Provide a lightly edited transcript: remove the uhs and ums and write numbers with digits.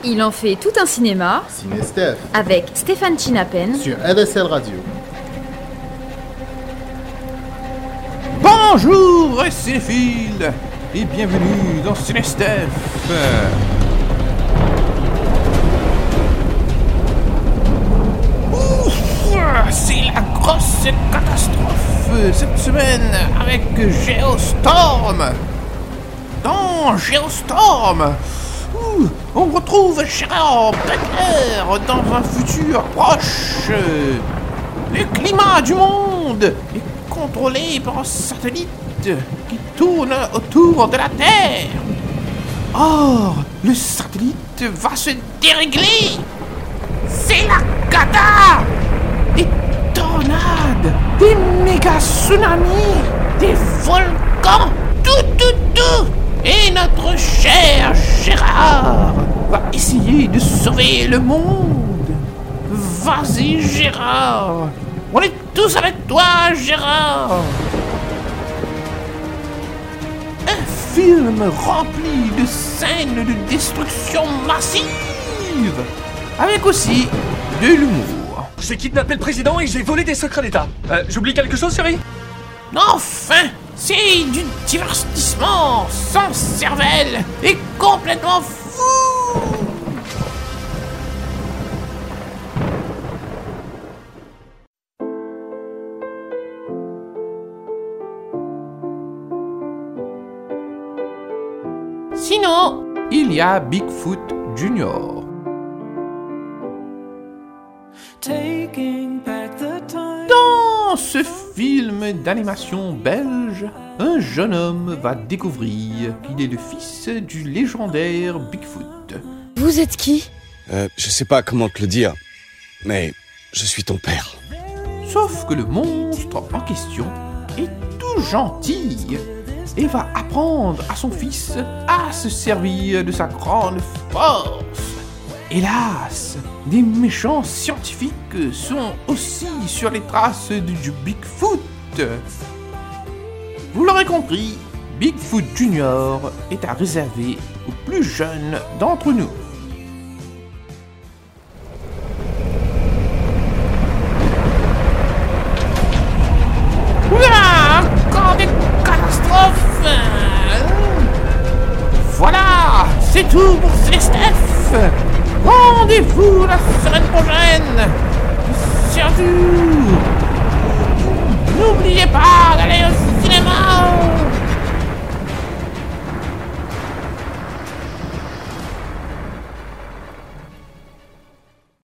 Il en fait tout un cinéma Ciné Steph avec Stéphane Chinapen sur LSL Radio. Bonjour cinéphiles et bienvenue dans Ciné Steph. C'est la grosse catastrophe cette semaine avec Geostorm. Dans Geostorm, on retrouve Gérard Butler dans un futur proche. Le climat du monde est contrôlé par un satellite qui tourne autour de la Terre. Or, le satellite va se dérégler. C'est la cata. Des tornades, des méga tsunamis, des volcans, tout. Et notre cher Gérard va essayer de sauver le monde. Vas-y Gérard, on est tous avec toi Gérard. Un film rempli de scènes de destruction massive, avec aussi de l'humour. J'ai kidnappé le président et j'ai volé des secrets d'État. J'oublie quelque chose, chérie? Enfin, c'est du divertissement sans cervelle et complètement fou. Sinon, il y a Bigfoot Junior. Dans ce film d'animation belge, un jeune homme va découvrir qu'il est le fils du légendaire Bigfoot. Vous êtes qui? Je sais pas comment te le dire, mais je suis ton père. Sauf que le monstre en question est tout gentil et va apprendre à son fils à se servir de sa grande force. Hélas, des méchants scientifiques sont aussi sur les traces du Bigfoot. Vous l'aurez compris, Bigfoot Junior est à réserver aux plus jeunes d'entre nous. Oula, encore des catastrophes. Voilà, c'est tout pour Steph. Rendez-vous la semaine prochaine. Surtout, n'oubliez pas d'aller au cinéma.